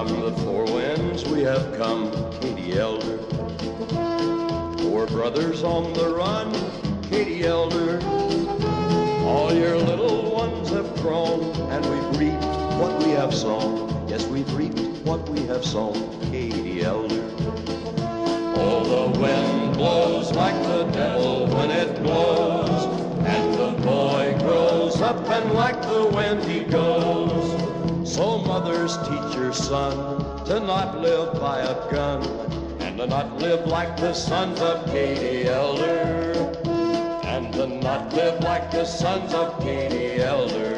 the four winds we have come, Katie Elder. Four brothers on the run, Katie Elder. All your little ones have grown, and we've reaped what we have sown. Yes, we've reaped what we have sown, Katie Elder. Oh, the wind blows like the devil when it blows, and the boy grows up and like the wind he goes. So mothers, teach your son to not live by a gun, and to not live like the sons of Katie Elder, and to not live like the sons of Katie Elder.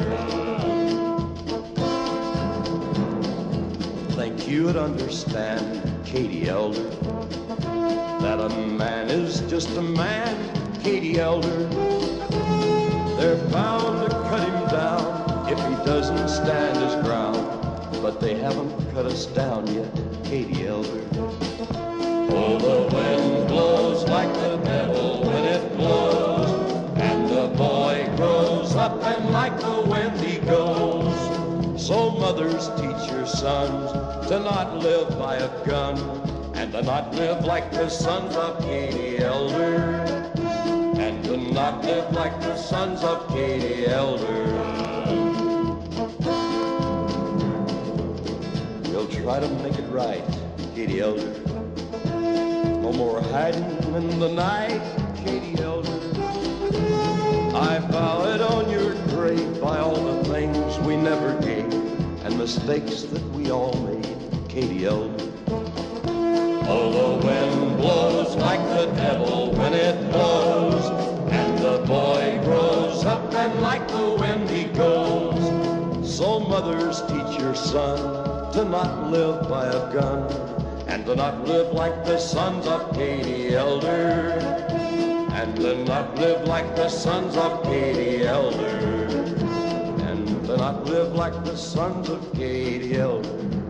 Think you'd understand, Katie Elder, that a man is just a man, Katie Elder. They're bound to cut him down if he doesn't stand his ground, but they haven't cut us down yet, Katie Elder. Oh, the wind blows like the devil when it blows, and the boy grows up and like the wind he goes. So mothers, teach your sons to not live by a gun, and to not live like the sons of Katie Elder, and to not live like the sons of Katie Elder. We'll try to make it right, Katie Elder. No more hiding in the night, Katie Elder. I vow it on your grave by all the things we never gave and mistakes that we all made, Katie Elder. Oh, the wind blows like the devil when it blows, and the boy grows up and like the wind he goes. So mothers, teach your son to not live by a gun, and to not live like the sons of Katie Elder, and to not live like the sons of Katie Elder, and to not live like the sons of Katie Elder.